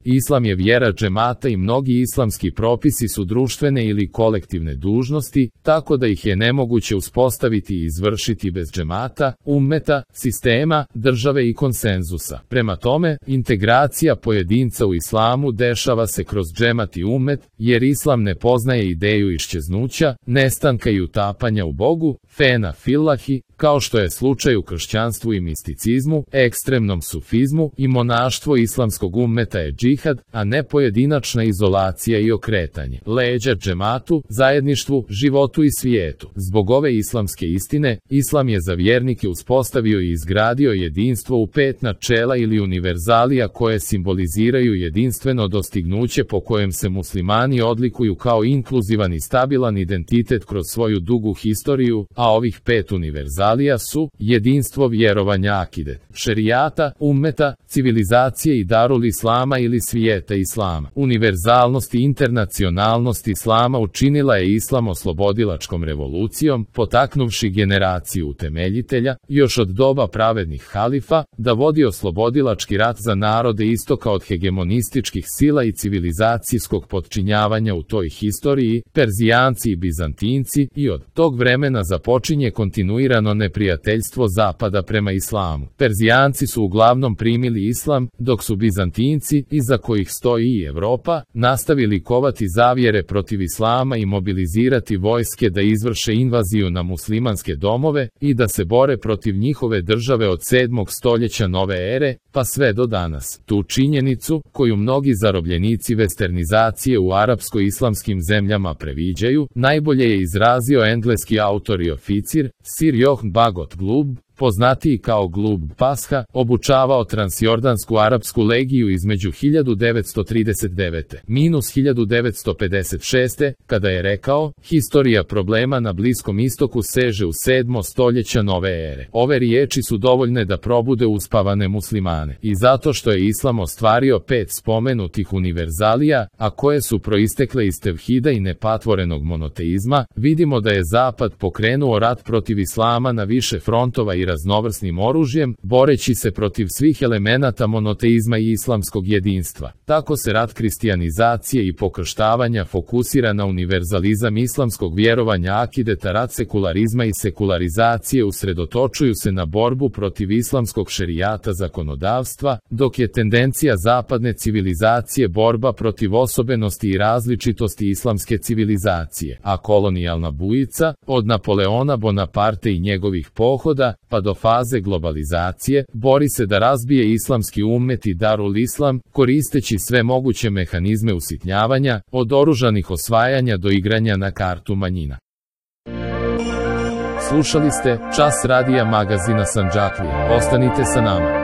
Islam je vjera džemata i mnogi islamski propisi su društvene ili kolektivne dužnosti, tako da ih je nemoguće uspostaviti i izvršiti bez džemata, ummeta, sistema, države i konsenzusa. Prema tome, integracija pojedinca u islamu dešava se kroz džemat i ummet, jer islam ne poznaje ideju iščeznuća, nestanka i utapanja u Bogu, fena fillahi, kao što je slučaj u kršćanstvu i misticizmu, ekstremnom sufizmu i monaštvo islamskog ummeta je džihad, a ne pojedinačna izolacija i okretanje leđa džematu, zajedništvu, životu i svijetu. Zbog ove islamske istine, islam je za vjernike uspostavio i izgradio jedinstvo u 5 načela ili univerzalija koje simboliziraju jedinstveno dostignuće po kojem se muslimani odlikuju kao inkluzivan i stabilan identitet kroz svoju dugu historiju, a ovih 5 univerzalija su jedinstvo vjerovanja akidet, šerijata, ummeta, civilizacije i darul islama ili svijeta islama. Univerzalnost i internacionalnost islama učinila je islam oslobodilačkom revolucijom, potaknuvši generaciju utemeljitelja, još od doba pravednih halifa, da vodi oslobodilački rat za narode istoka od hegemonističkih sila i civilizacijskog potčinjavanja u toj historiji, Perzijanci i Bizantinci, i od tog vremena započinje kontinuirano neprijateljstvo zapada prema islamu. Perzijanci su uglavnom primili islam, dok su Bizantinci, iza kojih stoji i Evropa, nastavili kovati zavjere protiv islama i mobilizirati vojske da izvrše invaziju na muslimanske domove i da se bore protiv njihove države od 7. stoljeća nove ere, pa sve do danas. Tu činjenicu, koju mnogi zarobljenici westernizacije u arapsko-islamskim zemljama previđaju, najbolje je izrazio engleski autor i oficir, Sir John Bagot Glub, poznatiji kao Glub Pasha, obučavao transjordansku arapsku legiju između 1939-1956, kada je rekao, historija problema na Bliskom istoku seže u 7. stoljeća nove ere. Ove riječi su dovoljne da probude uspavane muslimane. I zato što je islam ostvario 5 spomenutih univerzalija, a koje su proistekle iz tevhida i nepatvorenog monoteizma, vidimo da je Zapad pokrenuo rat protiv islama na više frontova i raznovrsnim oružjem, boreći se protiv svih elemenata monoteizma i islamskog jedinstva. Tako se rat kristijanizacije i pokrštavanja fokusira na univerzalizam islamskog vjerovanja akideta, rat sekularizma i sekularizacije usredotočuju se na borbu protiv islamskog šerijata zakonodavstva, dok je tendencija zapadne civilizacije borba protiv osobenosti i različitosti islamske civilizacije, a kolonijalna bujica, od Napoleona Bonaparte i njegovih pohoda, pa do faze globalizacije, bori se da razbije islamski ummet i darul islam, koristeći sve moguće mehanizme usitnjavanja, od oružanih osvajanja do igranja na kartu manjina. Slušali ste Čas radija magazina Sandžaklija. Ostanite sa nama.